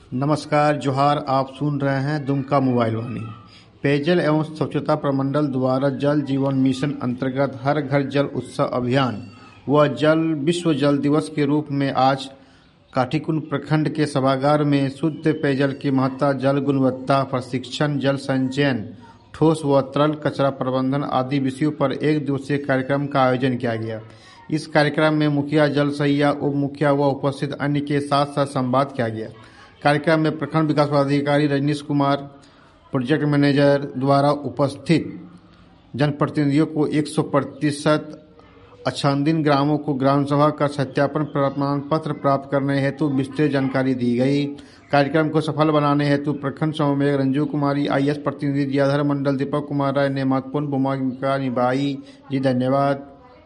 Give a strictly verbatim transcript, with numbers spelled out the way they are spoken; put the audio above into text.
नमस्कार जोहार। आप सुन रहे हैं दुमका मोबाइल वाणी। पेयजल एवं स्वच्छता प्रमंडल द्वारा जल जीवन मिशन अंतर्गत हर घर जल उत्सव अभियान व जल विश्व जल दिवस के रूप में आज काठीकुंड प्रखंड के सभागार में शुद्ध पेयजल की महत्ता, जल गुणवत्ता प्रशिक्षण, जल संचयन, ठोस व तरल कचरा प्रबंधन आदि विषयों पर एक दिवसीय कार्यक्रम का आयोजन किया गया। इस कार्यक्रम में मुखिया, जल सहिया, उप मुखिया व उपस्थित अन्य के साथ साथ संवाद किया गया। कार्यक्रम में प्रखंड विकास पदाधिकारी रजनीश कुमार, प्रोजेक्ट मैनेजर द्वारा उपस्थित जनप्रतिनिधियों को सौ प्रतिशत आच्छादित ग्रामों को ग्राम सभा का सत्यापन प्रमाण पत्र प्राप्त करने हेतु विस्तृत जानकारी दी गई। कार्यक्रम को सफल बनाने हेतु प्रखंड समन्वयक रंजू कुमारी, आई एस प्रतिनिधि जियाधर मंडल, दीपक कुमार राय ने महत्वपूर्ण भूमिका निभाई। जी धन्यवाद।